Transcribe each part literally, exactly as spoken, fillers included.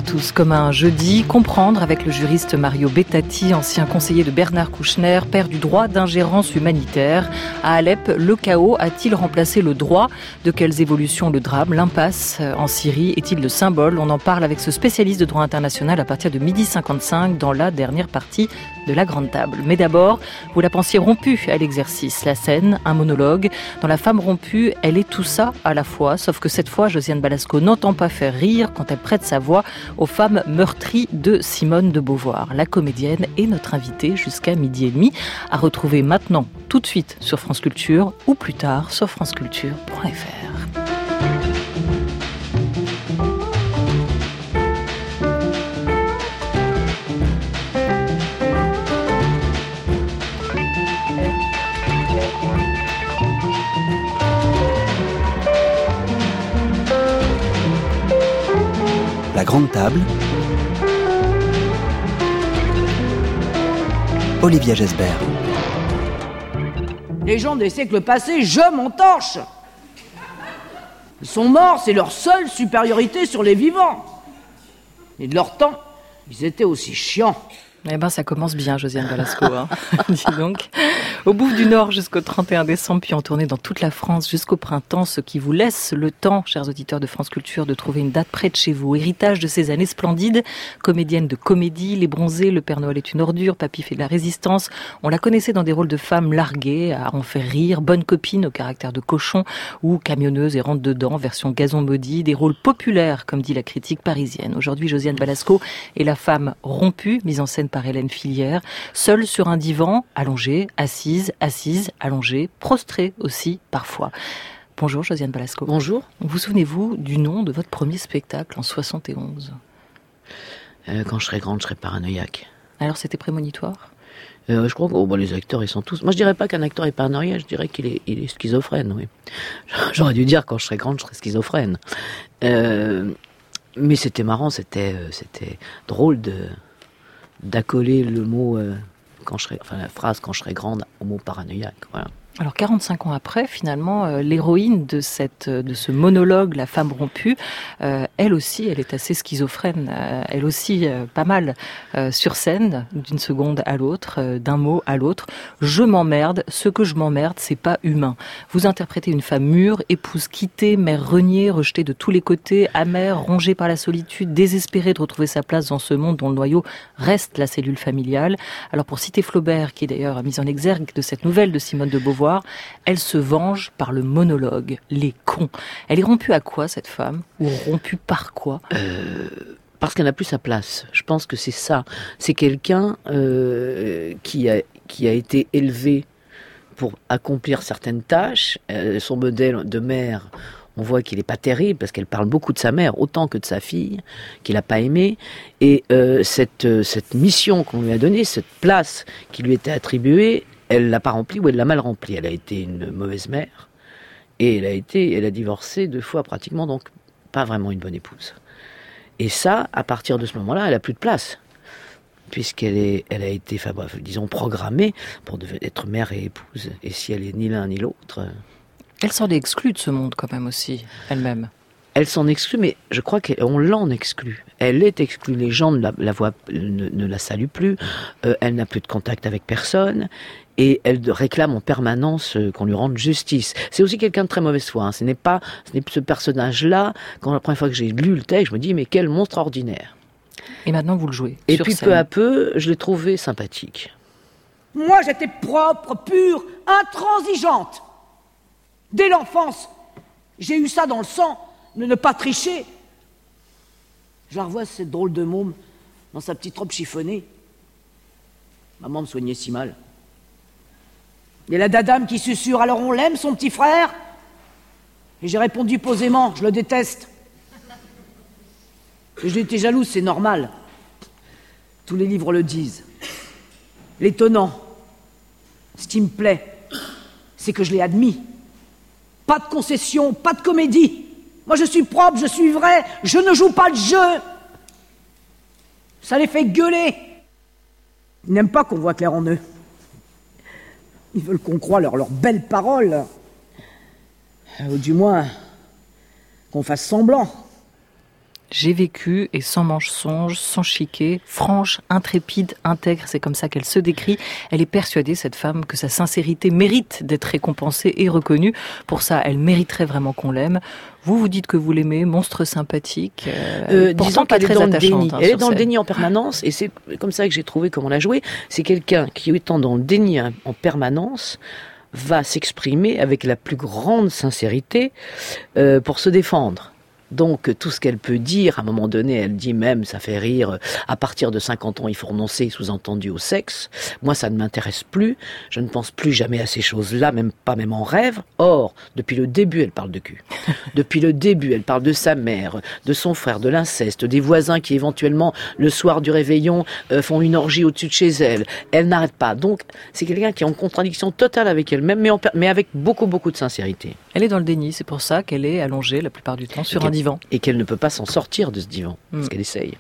à tous. Comme un jeudi, comprendre avec le juriste Mario Bettati, ancien conseiller de Bernard Kouchner, père du droit d'ingérence humanitaire. À Alep, le chaos a-t-il remplacé le droit? De quelles évolutions le drame, l'impasse en Syrie est-il le symbole? On en parle avec ce spécialiste de droit international à partir de midi cinquante-cinq dans la dernière partie de la Grande Table. Mais d'abord, vous la pensiez rompue à l'exercice. La scène, un monologue. Dans La femme rompue, elle est tout ça à la fois. Sauf que cette fois, Josiane Balasco n'entend pas faire rire quand elle prête sa voix aux femmes meurtries de Simone de Beauvoir. La comédienne est notre invitée jusqu'à midi et demi, à retrouver maintenant, tout de suite sur France Culture ou plus tard sur franceculture point f r. La Grande Table. Olivia Gesbert. Les gens des siècles passés, je m'en torche. Ils sont morts, c'est leur seule supériorité sur les vivants. Et de leur temps, ils étaient aussi chiants. Eh ben, ça commence bien, Josiane Balasco, hein. Dis donc. Au Bouffe du Nord jusqu'au trente et un décembre, puis en tournée dans toute la France jusqu'au printemps, ce qui vous laisse le temps, chers auditeurs de France Culture, de trouver une date près de chez vous. Héritage de ces années splendides, comédienne de comédie, Les Bronzés, Le Père Noël est une ordure, Papy fait de la résistance. On la connaissait dans des rôles de femmes larguées, à en faire rire, bonne copine au caractère de cochon, ou camionneuse et rentre dedans, version gazon maudit, des rôles populaires, comme dit la critique parisienne. Aujourd'hui, Josiane Balasco est la femme rompue, mise en scène par Hélène Filière, seule sur un divan, allongée, assise, assise, allongée, prostrée aussi parfois. Bonjour Josiane Balasco. Bonjour. Vous souvenez-vous du nom de votre premier spectacle en soixante et onze? euh, Quand je serai grande, je serai paranoïaque. Alors c'était prémonitoire? euh, Je crois que oh, bon, les acteurs, ils sont tous... Moi, je dirais pas qu'un acteur est paranoïaque, je dirais qu'il est, il est schizophrène, oui. J'aurais dû dire quand je serai grande, je serai schizophrène. Euh, mais c'était marrant, c'était, c'était drôle de... d'accoler le mot, euh, quand je serai, enfin la phrase quand je serai grande au mot paranoïaque. Voilà. Alors quarante-cinq ans après, finalement, euh, l'héroïne de cette, de ce monologue, La femme rompue, euh, elle aussi, elle est assez schizophrène. Euh, elle aussi, euh, pas mal euh, sur scène, d'une seconde à l'autre, euh, d'un mot à l'autre. Je m'emmerde. Ce que je m'emmerde, c'est pas humain. Vous interprétez une femme mûre, épouse quittée, mère reniée, rejetée de tous les côtés, amère, rongée par la solitude, désespérée de retrouver sa place dans ce monde dont le noyau reste la cellule familiale. Alors pour citer Flaubert, qui d'ailleurs a mis en exergue de cette nouvelle de Simone de Beauvoir, elle se venge par le monologue, les cons. Elle est rompue à quoi, cette femme? Ou rompue par quoi? euh, Parce qu'elle n'a plus sa place. Je pense que c'est ça. C'est quelqu'un euh, qui, a, qui a été élevé pour accomplir certaines tâches. Euh, son modèle de mère, on voit qu'il n'est pas terrible, parce qu'elle parle beaucoup de sa mère, autant que de sa fille, qu'il n'a pas aimée. Et euh, cette, cette mission qu'on lui a donnée, cette place qui lui était attribuée, elle l'a pas remplie ou elle l'a mal remplie. Elle a été une mauvaise mère et elle a été, elle a divorcé deux fois pratiquement, donc pas vraiment une bonne épouse. Et ça, à partir de ce moment-là, elle a plus de place, puisqu'elle est, elle a été, enfin bref, disons programmée pour devenir, être mère et épouse. Et si elle est ni l'un ni l'autre, elle s'en est exclue de ce monde quand même aussi, elle-même. Elle s'en exclut, mais je crois qu'on l'en exclut. Elle est exclue. Les gens ne la, la voient, ne, ne la saluent plus. Euh, elle n'a plus de contact avec personne. Et elle réclame en permanence euh, qu'on lui rende justice. C'est aussi quelqu'un de très mauvaise foi. Hein. Ce n'est pas ce, n'est ce personnage-là. Quand la première fois que j'ai lu le texte, je me dis mais quel monstre ordinaire. Et maintenant vous le jouez. Et sur puis scène. Peu à peu, je l'ai trouvé sympathique. Moi, j'étais propre, pure, intransigeante. Dès l'enfance, j'ai eu ça dans le sang. Ne, ne pas tricher. Je la revois, cette drôle de môme, dans sa petite robe chiffonnée. Maman me soignait si mal. Il y a la dadame qui susurre, alors on l'aime, son petit frère? Et j'ai répondu posément, je le déteste. Et j'ai été jalouse, c'est normal. Tous les livres le disent. L'étonnant, ce qui me plaît, c'est que je l'ai admis. Pas de concession, pas de comédie. Moi, je suis propre, je suis vrai, je ne joue pas le jeu. Ça les fait gueuler. Ils n'aiment pas qu'on voit clair en eux. Ils veulent qu'on croie leurs leurs belles paroles. Ou du moins, qu'on fasse semblant. J'ai vécu et sans mensonge, sans chiquet, franche, intrépide, intègre, c'est comme ça qu'elle se décrit. Elle est persuadée, cette femme, que sa sincérité mérite d'être récompensée et reconnue. Pour ça, elle mériterait vraiment qu'on l'aime. Vous, vous dites que vous l'aimez, monstre sympathique, euh, euh, pourtant disons pas qu'elle très est dans le attachante. déni. Hein, elle est sur dans le scène. déni en permanence, et c'est comme ça que j'ai trouvé comment la jouer. C'est quelqu'un qui, étant dans le déni en permanence, va s'exprimer avec la plus grande sincérité euh, pour se défendre. Donc, tout ce qu'elle peut dire, à un moment donné, elle dit même, ça fait rire, à partir de cinquante ans, il faut renoncer, sous-entendu, au sexe. Moi, ça ne m'intéresse plus. Je ne pense plus jamais à ces choses-là, même pas même en rêve. Or, depuis le début, elle parle de cul. Depuis le début, elle parle de sa mère, de son frère, de l'inceste, des voisins qui, éventuellement, le soir du réveillon, euh, font une orgie au-dessus de chez elle. Elle n'arrête pas. Donc, c'est quelqu'un qui est en contradiction totale avec elle-même, mais, en, mais avec beaucoup, beaucoup de sincérité. Elle est dans le déni, c'est pour ça qu'elle est allongée la plupart du temps sur un divan. Et qu'elle ne peut pas s'en sortir de ce divan, parce mm. qu'elle essaye.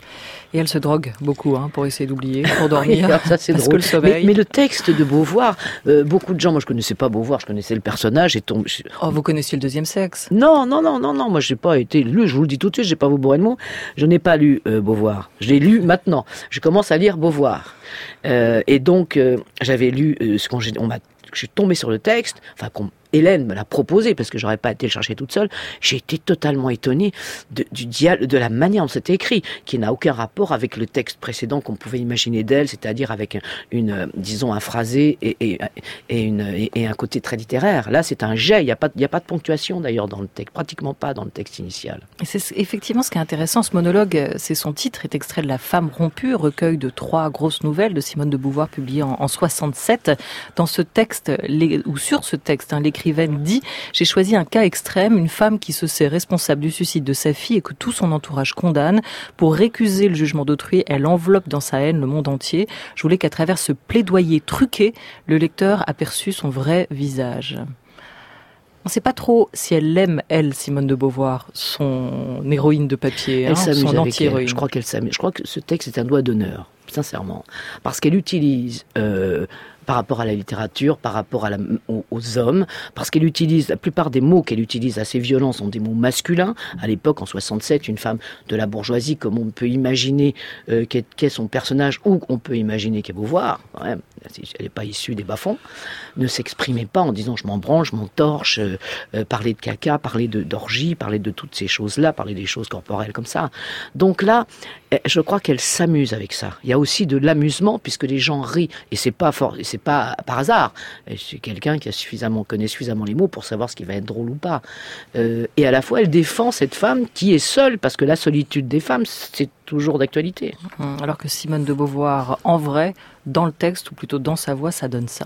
Et elle se drogue beaucoup hein, pour essayer d'oublier, pour dormir. Alors ça, c'est parce drôle. Que le sommeil... mais, mais le texte de Beauvoir, euh, beaucoup de gens, moi je connaissais pas Beauvoir, je connaissais le personnage et tombe. Je... Oh, vous connaissiez le deuxième sexe? Non, non, non, non, non. Moi, j'ai pas été lu. Je vous le dis tout de suite, j'ai pas vous bourrer de mots. Je n'ai pas lu euh, Beauvoir. Je l'ai lu maintenant. Je commence à lire Beauvoir. Euh, et donc, euh, j'avais lu euh, ce qu'on on m'a. Je suis tombée sur le texte. Enfin, qu'on Hélène me l'a proposé parce que j'aurais pas été le chercher toute seule. J'ai été totalement étonnée de, du dialogue, de la manière dont c'était écrit, qui n'a aucun rapport avec le texte précédent qu'on pouvait imaginer d'elle, c'est-à-dire avec une, disons, un phrasé et, et, et, une, et, et un côté très littéraire. Là, c'est un jet. Il n'y a pas, il y a pas de ponctuation d'ailleurs dans le texte, pratiquement pas dans le texte initial. Et c'est effectivement ce qui est intéressant. Ce monologue, c'est son titre, est extrait de La Femme rompue, recueil de trois grosses nouvelles de Simone de Beauvoir, publié en, en soixante-sept. Dans ce texte, les, ou sur ce texte, hein, l'écrivaine dit « J'ai choisi un cas extrême, une femme qui se sait responsable du suicide de sa fille et que tout son entourage condamne. Pour récuser le jugement d'autrui, elle enveloppe dans sa haine le monde entier. Je voulais qu'à travers ce plaidoyer truqué, le lecteur aperçût son vrai visage. » On ne sait pas trop si elle l'aime, elle, Simone de Beauvoir, son héroïne de papier, elle hein, s'amuse son avec anti-héroïne. Elle. Je crois qu'elle s'amuse. Je crois que ce texte est un doigt d'honneur, sincèrement, parce qu'elle utilise... Euh, par rapport à la littérature, par rapport à la, aux, aux hommes, parce qu'elle utilise, la plupart des mots qu'elle utilise assez violents sont des mots masculins. À l'époque, en soixante-sept, une femme de la bourgeoisie, comme on peut imaginer euh, qu'est, qu'est son personnage, ou on peut imaginer qu'est Beauvoir, ouais, elle n'est pas issue des bas-fonds, ne s'exprimait pas en disant « je m'en branche, je m'en torche euh, », euh, parler de caca, parler de, d'orgie, parler de toutes ces choses-là, parler des choses corporelles comme ça. Donc là, je crois qu'elle s'amuse avec ça. Il y a aussi de l'amusement, puisque les gens rient, et c'est pas fort, c'est pas par hasard. C'est quelqu'un qui a suffisamment, connaît suffisamment les mots pour savoir ce qui va être drôle ou pas. Euh, et à la fois, elle défend cette femme qui est seule, parce que la solitude des femmes, c'est toujours d'actualité. Alors que Simone de Beauvoir, en vrai, dans le texte, ou plutôt dans sa voix, ça donne ça.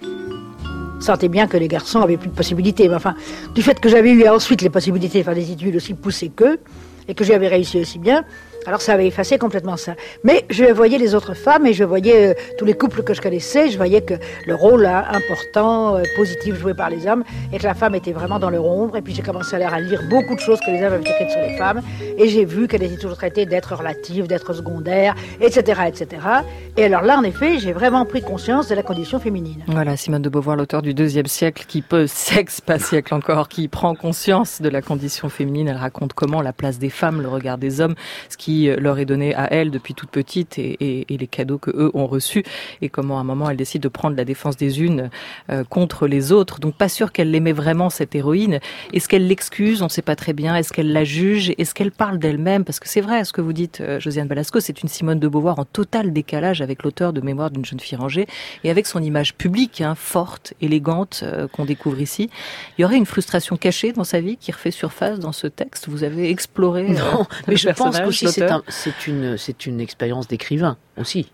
Sentais bien que les garçons avaient plus de possibilités. Mais enfin, du fait que j'avais eu ensuite les possibilités de faire des études aussi poussées qu'eux, et que j'avais réussi aussi bien, alors ça avait effacé complètement ça. Mais je voyais les autres femmes et je voyais euh, tous les couples que je connaissais, je voyais que le rôle hein, important, euh, positif joué par les hommes, et que la femme était vraiment dans leur ombre. Et puis j'ai commencé à lire beaucoup de choses que les hommes avaient écrites sur les femmes, et j'ai vu qu'elles étaient toujours traitées d'être relatives, d'être secondaires, et cetera, et cetera. Et alors là, en effet, j'ai vraiment pris conscience de la condition féminine. Voilà, Simone de Beauvoir, l'auteur du deuxième siècle, qui peut, sexe, pas siècle encore, qui prend conscience de la condition féminine. Elle raconte comment la place des femmes, le regard des hommes, ce qui leur est donné à elle depuis toute petite et, et, et les cadeaux que eux ont reçus, et comment à un moment elle décide de prendre la défense des unes euh, contre les autres. Donc pas sûr qu'elle l'aimait vraiment, cette héroïne. Est-ce qu'elle l'excuse? On ne sait pas très bien. Est-ce qu'elle la juge? Est-ce qu'elle parle d'elle-même? Parce que c'est vrai ce que vous dites, euh, Josiane Balasco, c'est une Simone de Beauvoir en total décalage avec l'auteur de Mémoires d'une jeune fille rangée et avec son image publique, hein, forte, élégante, euh, qu'on découvre ici. Il y aurait une frustration cachée dans sa vie qui refait surface dans ce texte. Vous avez exploré euh, non, mais je pense qu'aussi c'est, un, c'est une c'est une expérience d'écrivain aussi.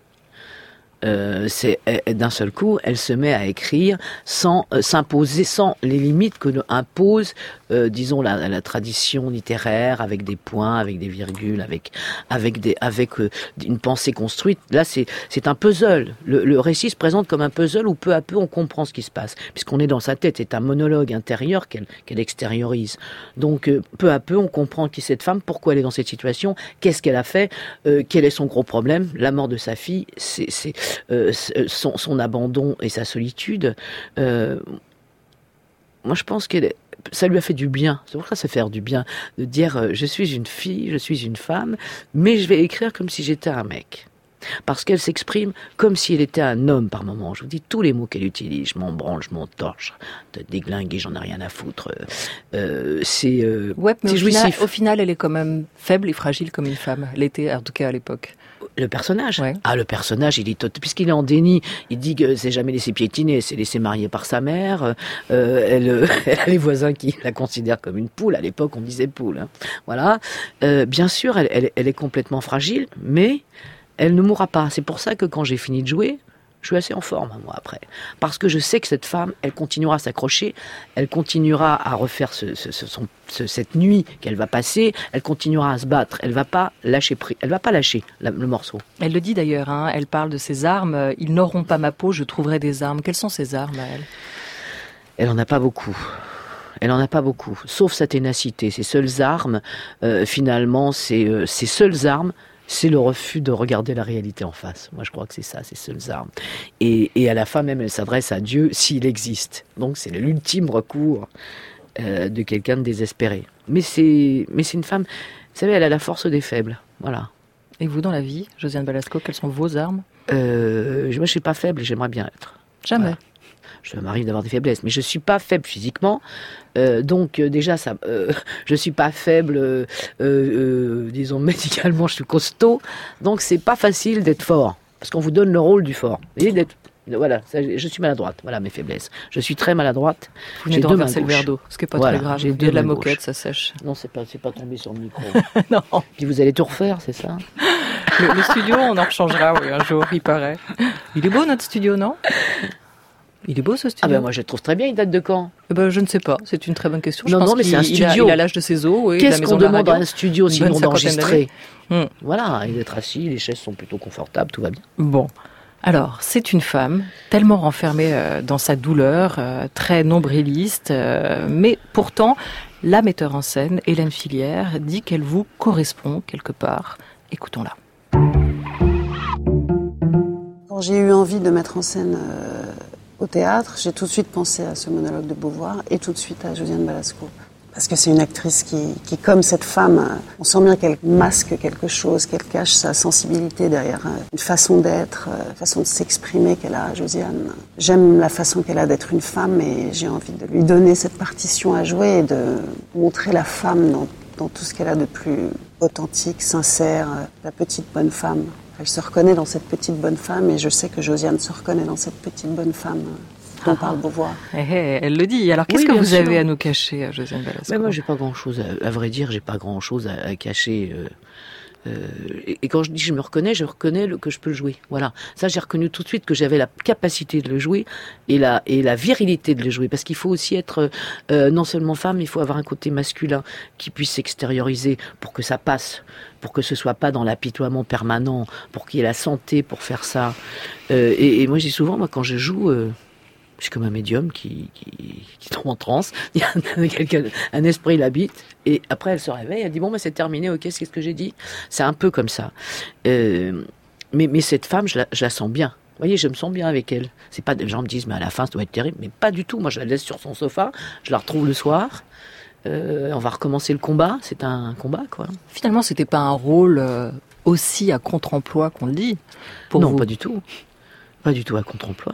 Euh, c'est d'un seul coup, elle se met à écrire sans euh, s'imposer, sans les limites que nous impose, euh, disons la, la tradition littéraire, avec des points, avec des virgules, avec avec des avec euh, une pensée construite. Là, c'est c'est un puzzle. Le, le récit se présente comme un puzzle où peu à peu on comprend ce qui se passe, puisqu'on est dans sa tête. C'est un monologue intérieur qu'elle qu'elle extériorise. Donc euh, peu à peu on comprend qui est cette femme, pourquoi elle est dans cette situation, qu'est-ce qu'elle a fait, euh, quel est son gros problème, la mort de sa fille, c'est c'est Euh, son, son abandon et sa solitude. Euh, moi, je pense qu'elle est, ça lui a fait du bien. C'est pour ça que ça fait faire du bien de dire euh, je suis une fille, je suis une femme, mais je vais écrire comme si j'étais un mec. Parce qu'elle s'exprime comme si elle était un homme par moment. Je vous dis tous les mots qu'elle utilise. Je m'en branle, je m'en torche, de déglinguer, j'en ai rien à foutre. Euh, c'est euh, ouais, mais c'est au jouissif. Final, au final, elle est quand même faible et fragile comme une femme. L'était, en tout cas à l'époque. Le personnage ouais. Ah, le personnage, il est tot... puisqu'il est en déni. Il dit que c'est jamais laissé piétiner, elle s'est laissé marier par sa mère. Euh, elle, elle a les voisins qui la considèrent comme une poule. À l'époque, on disait poule. Hein. Voilà. Euh, bien sûr, elle, elle, elle est complètement fragile, mais elle ne mourra pas. C'est pour ça que quand j'ai fini de jouer, je suis assez en forme, moi, après. Parce que je sais que cette femme, elle continuera à s'accrocher, elle continuera à refaire ce, ce, ce, son, ce, cette nuit qu'elle va passer, elle continuera à se battre, elle va pas lâcher prise, elle va pas lâcher la, le morceau. Elle le dit d'ailleurs, hein, elle parle de ses armes. Ils n'auront pas ma peau, je trouverai des armes. Quelles sont ses armes, elle ? Elle en a pas beaucoup. Elle en a pas beaucoup, sauf sa ténacité. Ses seules armes, euh, finalement, c'est euh, ses seules armes, c'est le refus de regarder la réalité en face. Moi, je crois que c'est ça, ses seules armes. Et, et à la fin même, elle s'adresse à Dieu s'il existe. Donc, c'est l'ultime recours euh, de quelqu'un de désespéré. Mais c'est, mais c'est une femme, vous savez, elle a la force des faibles. Voilà. Et vous, dans la vie, Josiane Balasco, quelles sont vos armes ? euh, Moi, je suis pas faible et j'aimerais bien être. Jamais. Voilà. Je m'arrive d'avoir des faiblesses, mais je suis pas faible physiquement. Euh, donc euh, déjà, ça, euh, je suis pas faible, euh, euh, disons médicalement, je suis costaud. Donc c'est pas facile d'être fort, parce qu'on vous donne le rôle du fort. Vous voyez, d'être, voilà, ça, je suis maladroite. Voilà mes faiblesses. Je suis très maladroite. Vous venez de renverser le verre d'eau, ce qui est pas voilà, très grave. J'ai de la moquette, gauche. Ça sèche. Non, c'est pas, c'est pas tombé sur le micro. Non. Puis vous allez tout refaire, c'est ça ? le, le studio, on en rechangera, oui, un jour, il paraît. Il est beau notre studio, non ? Il est beau ce studio. Ah ben moi je le trouve très bien. Il date de quand ? Eh ben, je ne sais pas. C'est une très bonne question. Non, je pense non, mais c'est un studio. studio. Il a, il a l'âge de ses os. Oui, Qu'est-ce la qu'on maison demande à à un studio sinon d'enregistrer ? hum. Voilà, et d'être assis, les chaises sont plutôt confortables, tout va bien. Bon. Alors, c'est une femme tellement renfermée euh, dans sa douleur, euh, très nombriliste, euh, mais pourtant, la metteur en scène, Hélène Filière, dit qu'elle vous correspond quelque part. Écoutons-la. Quand j'ai eu envie de mettre en scène euh, au théâtre, j'ai tout de suite pensé à ce monologue de Beauvoir et tout de suite à Josiane Balasco. Parce que c'est une actrice qui, qui, comme cette femme, on sent bien qu'elle masque quelque chose, qu'elle cache sa sensibilité derrière une façon d'être, une façon de s'exprimer qu'elle a, Josiane. J'aime la façon qu'elle a d'être une femme et j'ai envie de lui donner cette partition à jouer et de montrer la femme dans, dans tout ce qu'elle a de plus authentique, sincère, la petite bonne femme. Elle se reconnaît dans cette petite bonne femme et je sais que Josiane se reconnaît dans cette petite bonne femme dont parle Beauvoir. Eh, eh, elle le dit. Alors qu'est-ce oui, que vous sûr. avez à nous cacher, Josiane Balasco ? Mais moi, j'ai pas grand-chose, à, à vrai dire, j'ai pas grand-chose à, à cacher. Euh, euh, et, et quand je dis je me reconnais, je reconnais le, que je peux le jouer. Voilà. Ça, j'ai reconnu tout de suite que j'avais la capacité de le jouer et la, et la virilité de le jouer. Parce qu'il faut aussi être euh, non seulement femme, il faut avoir un côté masculin qui puisse s'extérioriser pour que ça passe, pour que ce soit pas dans l'apitoiement permanent, pour qu'il y ait la santé pour faire ça. Euh, et, et moi, je dis souvent, moi, quand je joue... Euh, je suis comme un médium qui, qui, qui tombe en transe. Il y a quelqu'un, un esprit l'habite. Et après, elle se réveille. Elle dit, bon, bah, c'est terminé. Ok, c'est ce que j'ai dit. C'est un peu comme ça. Euh, mais, mais cette femme, je la, je la sens bien. Vous voyez, je me sens bien avec elle. C'est pas des gens me disent, mais à la fin, ça doit être terrible. Mais pas du tout. Moi, je la laisse sur son sofa. Je la retrouve le soir. Euh, on va recommencer le combat. C'est un combat, quoi. Finalement, c'était pas un rôle euh, aussi à contre-emploi qu'on le dit. Pour non, vous. Pas du tout. Pas du tout à contre-emploi.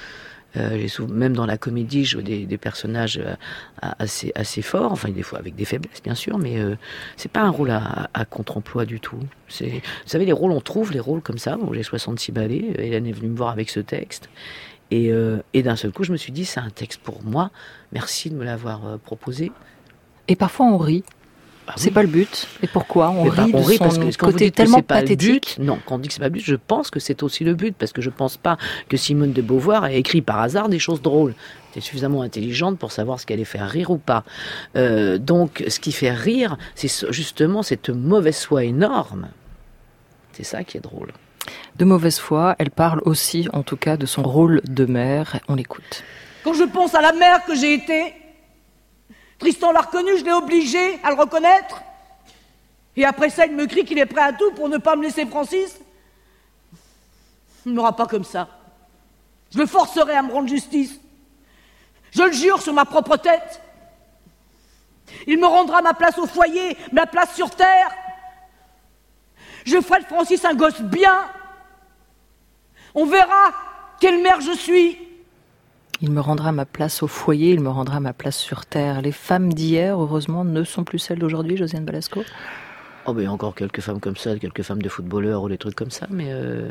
Euh, j'ai souvent, même dans la comédie, je vois des, des personnages euh, assez, assez forts, enfin des fois avec des faiblesses bien sûr, mais euh, c'est pas un rôle à, à contre-emploi du tout. C'est, vous savez, les rôles, on trouve les rôles comme ça. Bon, j'ai soixante-six ballets, Hélène est venue me voir avec ce texte, et, euh, et d'un seul coup, je me suis dit, c'est un texte pour moi, merci de me l'avoir euh, proposé. Et parfois on rit. Ah oui. C'est pas le but. Et pourquoi on Mais rit bah, on de rit son parce que quand côté vous dites tellement que c'est pas pathétique. Le but, non, quand on dit que c'est pas le but, je pense que c'est aussi le but, parce que je pense pas que Simone de Beauvoir ait écrit par hasard des choses drôles. Elle est suffisamment intelligente pour savoir ce qu'elle allait faire rire ou pas. Euh, donc, ce qui fait rire, c'est justement cette mauvaise foi énorme. C'est ça qui est drôle. De mauvaise foi, elle parle aussi, en tout cas, de son rôle de mère. On l'écoute. Quand je pense à la mère que j'ai été, Tristan l'a reconnu, je l'ai obligé à le reconnaître. Et après ça, il me crie qu'il est prêt à tout pour ne pas me laisser Francis. Il ne m'aura pas comme ça. Je le forcerai à me rendre justice. Je le jure sur ma propre tête. Il me rendra ma place au foyer, ma place sur terre. Je ferai de Francis un gosse bien. On verra quelle mère je suis. Il me rendra ma place au foyer, il me rendra ma place sur terre. Les femmes d'hier, heureusement, ne sont plus celles d'aujourd'hui, Josiane Balasco? Oh ben, il y a encore quelques femmes comme ça, quelques femmes de footballeurs ou des trucs comme ça, mais... Euh...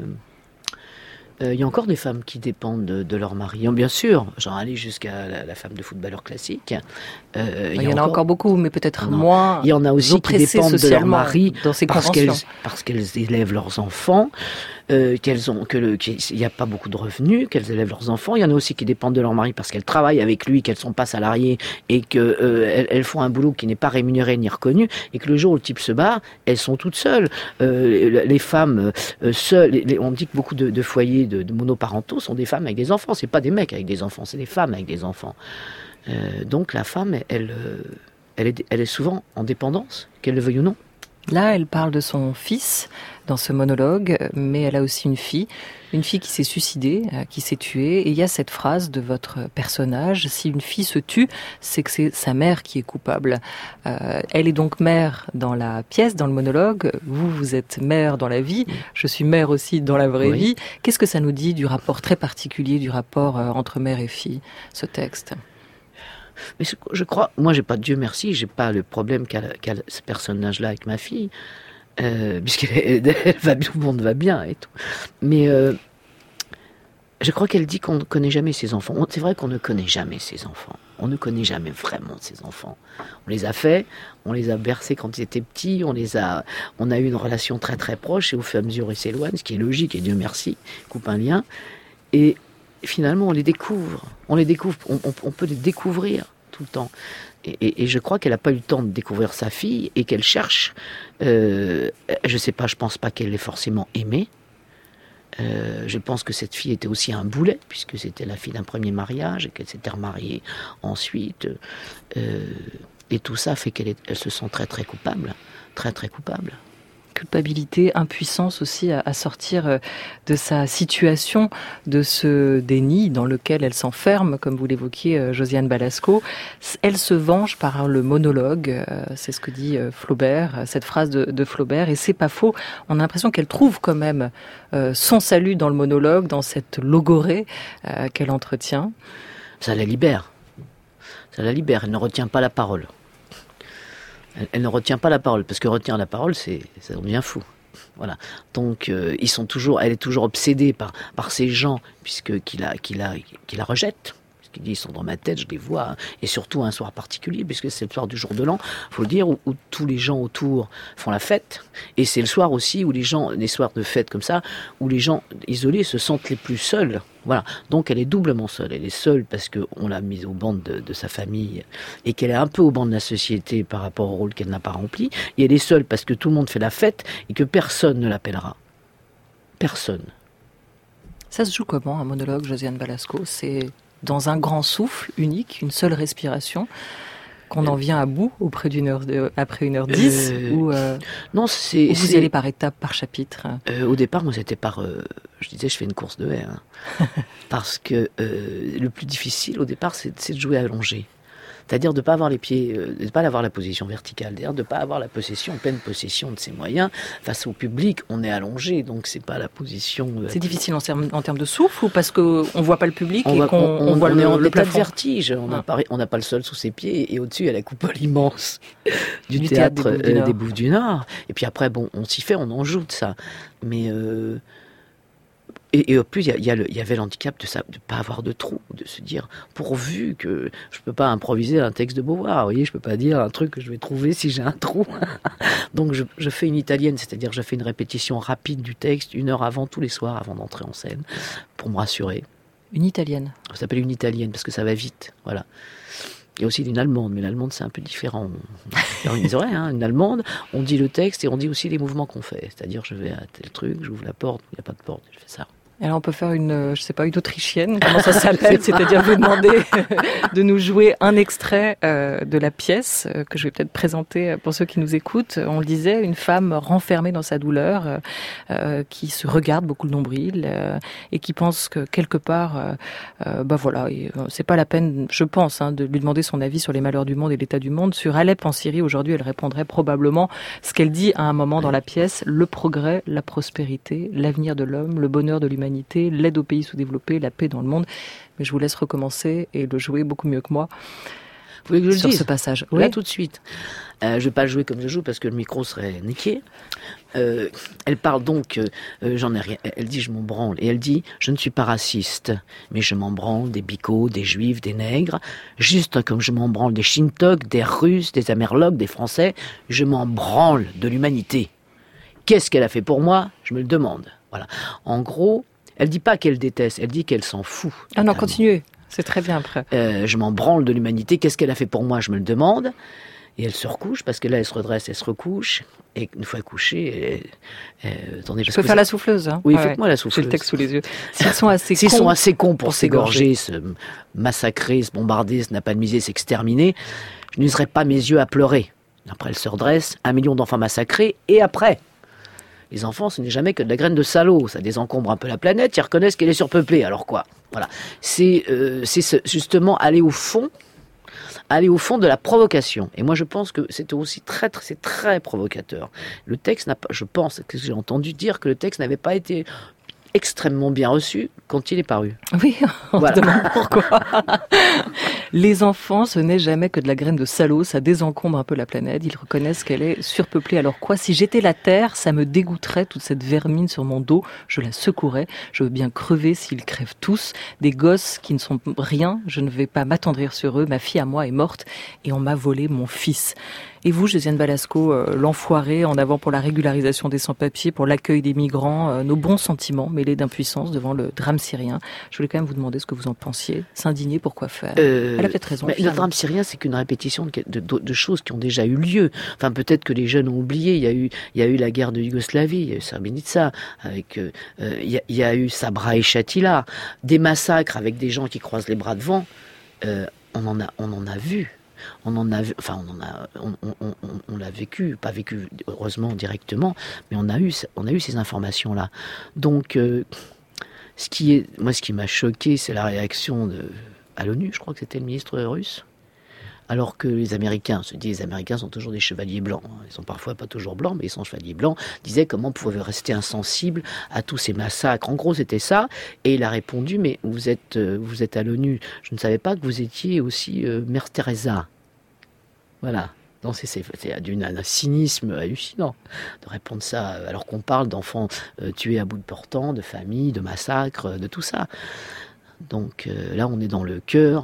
Il euh, y a encore des femmes qui dépendent de, de leur mari. Bien sûr, j'en allais jusqu'à la, la femme de footballeur classique. Euh, il y, y en a encore, encore beaucoup, mais peut-être non, moins. Il y en a aussi qui dépendent de leur mari dans ces parce qu'elles, parce qu'elles élèvent leurs enfants, euh, qu'elles ont, que le, qu'il n'y a pas beaucoup de revenus, qu'elles élèvent leurs enfants. Il y en a aussi qui dépendent de leur mari parce qu'elles travaillent avec lui, qu'elles ne sont pas salariées et qu'elles euh, elles font un boulot qui n'est pas rémunéré ni reconnu et que le jour où le type se barre, elles sont toutes seules. Euh, les femmes euh, seules, les, on dit que beaucoup de, de foyers de, de monoparentaux sont des femmes avec des enfants. C'est pas des mecs avec des enfants, c'est des femmes avec des enfants. Euh, donc la femme, elle, elle, est, elle est souvent en dépendance, qu'elle le veuille ou non. Là, elle parle de son fils dans ce monologue, mais elle a aussi une fille, une fille qui s'est suicidée, qui s'est tuée. Et il y a cette phrase de votre personnage, si une fille se tue, c'est que c'est sa mère qui est coupable. Euh, elle est donc mère dans la pièce, dans le monologue. Vous, vous êtes mère dans la vie. Je suis mère aussi dans la vraie oui. vie. Qu'est-ce que ça nous dit du rapport très particulier, du rapport entre mère et fille, ce texte ? Mais je crois, moi j'ai pas, Dieu merci, j'ai pas le problème qu'a, qu'a ce personnage-là avec ma fille, euh, puisqu'elle elle va bien, tout le monde va bien et tout. Mais euh, je crois qu'elle dit qu'on ne connaît jamais ses enfants. C'est vrai qu'on ne connaît jamais ses enfants. On ne connaît jamais vraiment ses enfants. On les a faits, on les a bercés quand ils étaient petits, on les a, on a eu une relation très très proche et au fur et à mesure ils s'éloignent, ce qui est logique et Dieu merci, coupe un lien. Et finalement, on les découvre. On les découvre. On, on, on peut les découvrir tout le temps. Et, et, et je crois qu'elle n'a pas eu le temps de découvrir sa fille et qu'elle cherche. Euh, je ne sais pas, je ne pense pas qu'elle l'ait forcément aimée. Euh, je pense que cette fille était aussi un boulet, puisque c'était la fille d'un premier mariage et qu'elle s'était remariée ensuite. Euh, et tout ça fait qu'elle est, elle se sent très très coupable. Très très coupable. Culpabilité, impuissance aussi à, à sortir de sa situation, de ce déni dans lequel elle s'enferme, comme vous l'évoquiez, Josiane Balasco. Elle se venge par le monologue, c'est ce que dit Flaubert, cette phrase de, de Flaubert, et c'est pas faux. On a l'impression qu'elle trouve quand même son salut dans le monologue, dans cette logorée qu'elle entretient. Ça la libère. Ça la libère, elle ne retient pas la parole. Elle, elle ne retient pas la parole, parce que retenir la parole, c'est, ça devient fou. Voilà. Donc, euh, ils sont toujours, elle est toujours obsédée par, par ces gens, puisque qui la, qui la, qui la rejettent. Qui dit, ils sont dans ma tête, je les vois, et surtout un soir particulier, puisque c'est le soir du jour de l'an, faut le dire, où, où tous les gens autour font la fête, et c'est le soir aussi où les gens, les soirs de fête comme ça, où les gens isolés se sentent les plus seuls. Voilà. Donc elle est doublement seule. Elle est seule parce qu'on l'a mise au banc de, de sa famille, et qu'elle est un peu au banc de la société par rapport au rôle qu'elle n'a pas rempli, et elle est seule parce que tout le monde fait la fête, et que personne ne l'appellera. Personne. Ça se joue comment, un monologue, Josiane Balasco ? C'est dans un grand souffle unique, une seule respiration, qu'on en vient à bout auprès d'une heure de, après une heure dix, euh, ou euh, non, c'est, ou vous c'est, y allez par étapes, par chapitre. Euh, au départ, moi, c'était par, euh, je disais, je fais une course de haie, hein, parce que euh, le plus difficile au départ, c'est, c'est de jouer allongé. C'est-à-dire de ne pas avoir les pieds, euh, de ne pas avoir la position verticale, c'est-à-dire de ne pas avoir la possession, pleine possession de ses moyens. Face au public, on est allongé, donc c'est pas la position. Euh... C'est difficile en termes, en termes de souffle ou parce qu'on ne voit pas le public on et va, qu'on on, on voit on le, est en le état plafond. de vertige. On n'a ah. pas le sol sous ses pieds et au-dessus il y a la coupole immense du, du théâtre, théâtre des, Bouffes euh, des Bouffes du Nord. Et puis après, bon, on s'y fait, on en joue de ça. Mais euh, Et, et au plus, il y, y, y avait l'handicap de ne pas avoir de trou, de se dire, pourvu que je ne peux pas improviser un texte de Beauvoir, vous voyez, je ne peux pas dire un truc que je vais trouver si j'ai un trou. Donc je, je fais une italienne, c'est-à-dire je fais une répétition rapide du texte, une heure avant, tous les soirs, avant d'entrer en scène, pour me rassurer. Une italienne ? Ça s'appelle une italienne, parce que ça va vite, voilà. Il y a aussi une allemande, mais l'allemande c'est un peu différent. On dit, ouais, hein, une allemande, on dit le texte et on dit aussi les mouvements qu'on fait. C'est-à-dire je vais à tel truc, j'ouvre la porte, il n'y a pas de porte, je fais ça. Alors on peut faire une, je sais pas, une autrichienne, comment ça s'appelle, c'est-à-dire vous demander de nous jouer un extrait euh, de la pièce euh, que je vais peut-être présenter pour ceux qui nous écoutent. On le disait, une femme renfermée dans sa douleur, euh, euh, qui se regarde beaucoup le nombril euh, et qui pense que quelque part, euh, euh, bah voilà, et, euh, c'est pas la peine, je pense, hein, de lui demander son avis sur les malheurs du monde et l'état du monde. Sur Alep en Syrie, aujourd'hui, elle répondrait probablement ce qu'elle dit à un moment dans la pièce: le progrès, la prospérité, l'avenir de l'homme, le bonheur de l'humanité, l'aide aux pays sous-développés, la paix dans le monde. Mais je vous laisse recommencer et le jouer beaucoup mieux que moi. Vous voulez que je le sur dise ce passage? Là, Oui. tout de suite. Euh, je ne vais pas le jouer comme je joue parce que le micro serait niqué. Euh, elle parle donc, euh, j'en ai rien. Elle dit je m'en branle. Et elle dit je ne suis pas raciste, mais je m'en branle des bicots, des juifs, des nègres. Juste comme je m'en branle des Shintok, des Russes, des Amerlocs, des Français. Je m'en branle de l'humanité. Qu'est-ce qu'elle a fait pour moi? Je me le demande. Voilà. En gros, elle dit pas qu'elle déteste, elle dit qu'elle s'en fout. Ah non, totalement. continuez. C'est très bien après. Euh, je m'en branle de l'humanité. Qu'est-ce qu'elle a fait pour moi? Je me le demande. Et elle se recouche, parce que là, elle se redresse, elle se recouche. Et une fois couchée, elle, elle, attendez, Je peux faire la souffleuse. Hein. Oui, Ouais, faites-moi la ouais. souffleuse. J'ai le texte sous les yeux. S'ils sont assez S'ils cons, sont assez cons pour, pour s'égorger, se massacrer, se bombarder, se napalmiser, s'exterminer, je n'userais pas mes yeux à pleurer. Après, elle se redresse, un million d'enfants massacrés, et après, les enfants, ce n'est jamais que de la graine de salaud. Ça désencombre un peu la planète, ils reconnaissent qu'elle est surpeuplée. Alors quoi? Voilà. C'est, euh, c'est ce, justement aller au fond, aller au fond de la provocation. Et moi, je pense que c'est aussi très, très, c'est très provocateur. Le texte n'a pas, je pense, que j'ai entendu dire que le texte n'avait pas été extrêmement bien reçu quand il est paru. Oui, on Voilà. se demande pourquoi. Les enfants, ce n'est jamais que de la graine de salaud, ça désencombre un peu la planète, ils reconnaissent qu'elle est surpeuplée. Alors quoi, si j'étais la Terre, ça me dégoûterait, toute cette vermine sur mon dos, je la secourais, je veux bien crever s'ils crèvent tous, des gosses qui ne sont rien, je ne vais pas m'attendrir sur eux, ma fille à moi est morte et on m'a volé mon fils. Et vous, Josiane Balasco, euh, l'enfoiré, en avant pour la régularisation des sans-papiers, pour l'accueil des migrants, euh, nos bons sentiments mêlés d'impuissance devant le drame syrien. Je voulais quand même vous demander ce que vous en pensiez. S'indigner, pourquoi faire? Euh, Elle a peut-être raison. mais le finalement. drame syrien, c'est qu'une répétition de, de, de choses qui ont déjà eu lieu. Enfin, peut-être que les jeunes ont oublié. Il y a eu, il y a eu la guerre de Yougoslavie, il y a eu Srebrenica, avec, euh, il, y a, il y a eu Sabra et Shatila, des massacres avec des gens qui croisent les bras devant. Euh, on en a, on en a vu. On en a vu, enfin, on en a, on, on, on, on l'a vécu, pas vécu heureusement directement, mais on a eu, on a eu ces informations-là. Donc, euh, ce qui est, moi, ce qui m'a choqué, c'est la réaction de, à l'ONU, je crois que c'était le ministre russe, alors que les Américains, on se dit, les Américains sont toujours des chevaliers blancs. Ils sont parfois pas toujours blancs, mais ils sont chevaliers blancs. Disaient comment pouvait rester insensible à tous ces massacres. En gros, c'était ça. Et il a répondu, mais vous êtes, vous êtes à l'ONU. Je ne savais pas que vous étiez aussi euh, Mère Teresa. Voilà. Donc c'est, c'est, c'est d'une, un cynisme hallucinant de répondre ça alors qu'on parle d'enfants euh, tués à bout de portant, de familles, de massacres, de tout ça. Donc euh, là, on est dans le cœur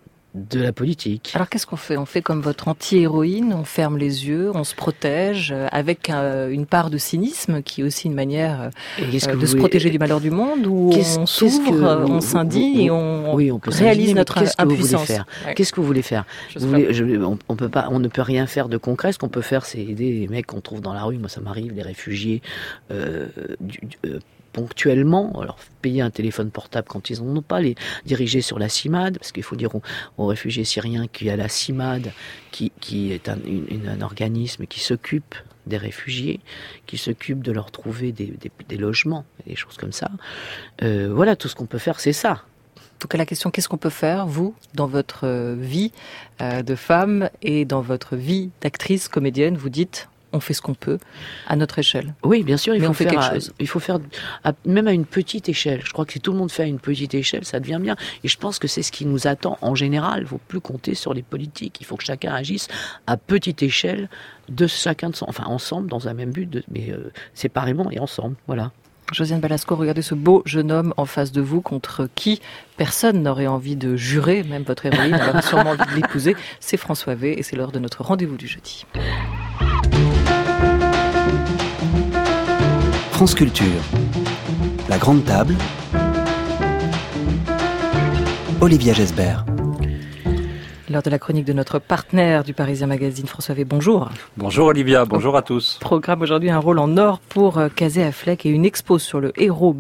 de la politique. Alors qu'est-ce qu'on fait? On fait comme votre anti-héroïne, on ferme les yeux, on se protège, euh, avec euh, une part de cynisme qui est aussi une manière euh, de se voulez... protéger du malheur du monde, où qu'est-ce, on s'ouvre, que, euh, on vous, s'indigne vous, et on, oui, on peut réalise notre qu'est-ce que impuissance. Vous voulez faire Ouais. Qu'est-ce que vous voulez faire Je vous voulez, je, on, on, peut pas, on ne peut rien faire de concret. Ce qu'on peut faire, c'est aider les mecs qu'on trouve dans la rue. Moi, ça m'arrive, les réfugiés euh, du, euh, ponctuellement, alors payer un téléphone portable quand ils n'en ont pas, les diriger sur la CIMAD, parce qu'il faut dire aux, aux réfugiés syriens qu'il y a la CIMAD, qui, qui est un, une, un organisme qui s'occupe des réfugiés, qui s'occupe de leur trouver des, des, des logements, des choses comme ça. Euh, voilà, tout ce qu'on peut faire, c'est ça. Donc à la question, qu'est-ce qu'on peut faire, vous, dans votre vie euh, de femme et dans votre vie d'actrice, comédienne, vous dites... on fait ce qu'on peut à notre échelle. Oui, bien sûr, il Mais faut on fait faire, quelque à, chose. il faut faire à, même à une petite échelle. Je crois que si tout le monde fait à une petite échelle, ça devient bien. Et je pense que c'est ce qui nous attend en général. Il ne faut plus compter sur les politiques. Il faut que chacun agisse à petite échelle, de chacun de son, enfin ensemble dans un même but, de, mais euh, séparément et ensemble. Voilà. Josiane Balasco, regardez ce beau jeune homme en face de vous contre qui personne n'aurait envie de jurer, même votre héroïne aurait sûrement envie de l'épouser. C'est François V et c'est l'heure de notre rendez-vous du jeudi. France Culture. La Grande Table. Olivia Gesbert. L'heure de la chronique de notre partenaire du Parisien Magazine, François V. Bonjour. Bonjour Olivia, bonjour à tous. Programme aujourd'hui un rôle en or pour Casey Affleck et une expo sur le héros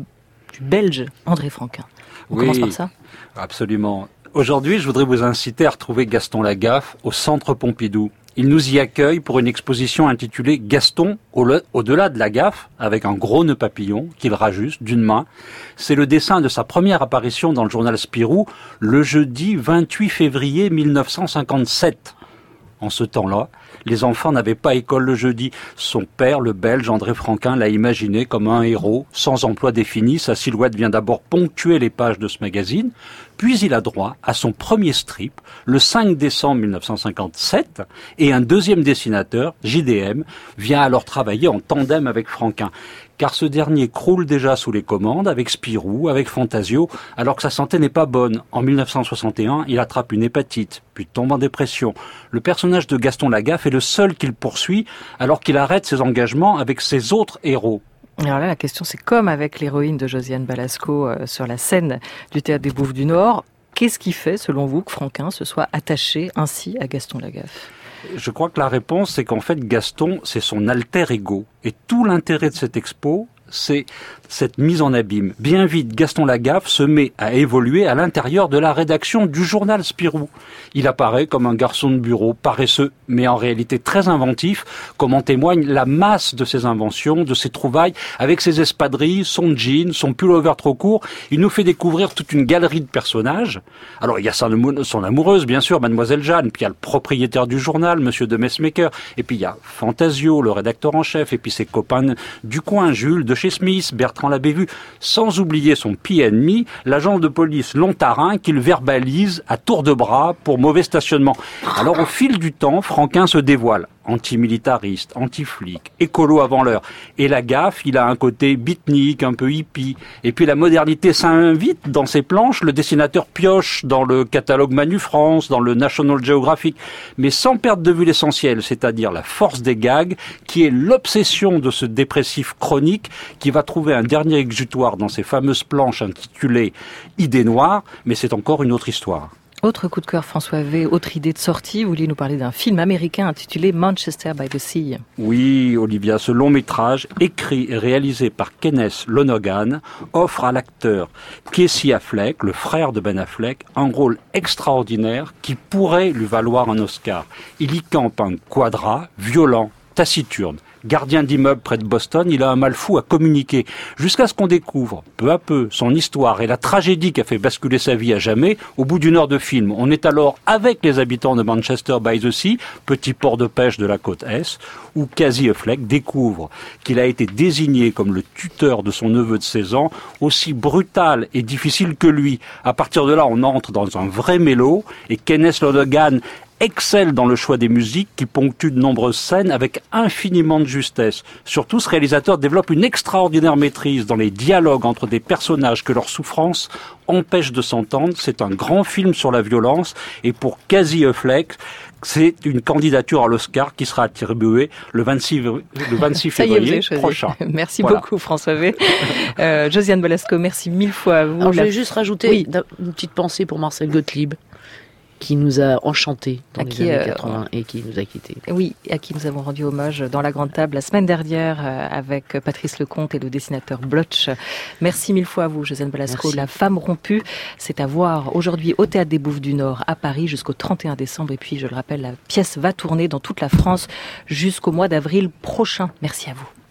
du Belge André Franquin. On oui, commence par ça ? Absolument. Aujourd'hui, je voudrais vous inciter à retrouver Gaston Lagaffe au Centre Pompidou. Il nous y accueille pour une exposition intitulée Gaston au-delà de Lagaffe, avec un gros nœud papillon qu'il rajuste d'une main. C'est le dessin de sa première apparition dans le journal Spirou, le jeudi vingt-huit février mille neuf cent cinquante-sept. En ce temps-là, les enfants n'avaient pas école le jeudi. Son père, le Belge André Franquin, l'a imaginé comme un héros, sans emploi défini. Sa silhouette vient d'abord ponctuer les pages de ce magazine, puis il a droit à son premier strip, le cinq décembre mille neuf cent cinquante-sept, et un deuxième dessinateur, J D M, vient alors travailler en tandem avec Franquin. Car ce dernier croule déjà sous les commandes, avec Spirou, avec Fantasio, alors que sa santé n'est pas bonne. En mille neuf cent soixante et un, il attrape une hépatite, puis tombe en dépression. Le personnage de Gaston Lagaffe est le seul qu'il poursuit, alors qu'il arrête ses engagements avec ses autres héros. Alors là, la question, c'est comme avec l'héroïne de Josiane Balasco euh, sur la scène du Théâtre des Bouffes du Nord. Qu'est-ce qui fait, selon vous, que Franquin se soit attaché ainsi à Gaston Lagaffe ? Je crois que la réponse, c'est qu'en fait, Gaston, c'est son alter ego. Et tout l'intérêt de cette expo, c'est cette mise en abîme. Bien vite, Gaston Lagaffe se met à évoluer à l'intérieur de la rédaction du journal Spirou. Il apparaît comme un garçon de bureau, paresseux, mais en réalité très inventif, comme en témoigne la masse de ses inventions, de ses trouvailles, avec ses espadrilles, son jean, son pullover trop court. Il nous fait découvrir toute une galerie de personnages. Alors, il y a son, son amoureuse, bien sûr, Mademoiselle Jeanne, puis il y a le propriétaire du journal, Monsieur de Messmaker, et puis il y a Fantasio, le rédacteur en chef, et puis ses copains du coin, Jules de chez Smith, Bertrand l'avait vu, sans oublier son pire ennemi, l'agent de police Lontarin, qu'il verbalise à tour de bras pour mauvais stationnement. Alors au fil du temps, Franquin se dévoile, antimilitariste, anti-flic, écolo avant l'heure. Et Lagaffe, il a un côté beatnik, un peu hippie. Et puis la modernité s'invite dans ses planches, le dessinateur pioche dans le catalogue Manu France, dans le National Geographic, mais sans perdre de vue l'essentiel, c'est-à-dire la force des gags, qui est l'obsession de ce dépressif chronique, qui va trouver un dernier exutoire dans ces fameuses planches intitulées « Idées noires », mais c'est encore une autre histoire. Autre coup de cœur, François V, autre idée de sortie, vous vouliez nous parler d'un film américain intitulé Manchester by the Sea. Oui, Olivia, ce long métrage, écrit et réalisé par Kenneth Lonergan, offre à l'acteur Casey Affleck, le frère de Ben Affleck, un rôle extraordinaire qui pourrait lui valoir un Oscar. Il y campe un quadra, violent, taciturne. Gardien d'immeuble près de Boston, il a un mal fou à communiquer, jusqu'à ce qu'on découvre, peu à peu, son histoire et la tragédie qui a fait basculer sa vie à jamais au bout d'une heure de film. On est alors avec les habitants de Manchester by the Sea, petit port de pêche de la côte Est, où Casey Affleck découvre qu'il a été désigné comme le tuteur de son neveu de seize ans, aussi brutal et difficile que lui. À partir de là, on entre dans un vrai mélo, et Kenneth Lonergan excelle dans le choix des musiques qui ponctuent de nombreuses scènes avec infiniment de justesse. Surtout, ce réalisateur développe une extraordinaire maîtrise dans les dialogues entre des personnages que leur souffrance empêche de s'entendre. C'est un grand film sur la violence, et pour Casey Affleck, c'est une candidature à l'Oscar qui sera attribuée le vingt-six, le vingt-six février prochain. Merci voilà. beaucoup, François V. Euh, Josiane Balasco, merci mille fois à vous. Alors, je La... vais juste rajouter oui. une petite pensée pour Marcel Gottlieb, qui nous a enchantés dans à les qui, années euh, quatre-vingts et qui nous a quittés. Oui, à qui nous avons rendu hommage dans la Grande Table la semaine dernière euh, avec Patrice Lecomte et le dessinateur Blotch. Merci mille fois à vous, Josiane Balasco. Merci. La femme rompue, c'est à voir aujourd'hui au Théâtre des Bouffes du Nord à Paris jusqu'au trente et un décembre. Et puis, je le rappelle, la pièce va tourner dans toute la France jusqu'au mois d'avril prochain. Merci à vous.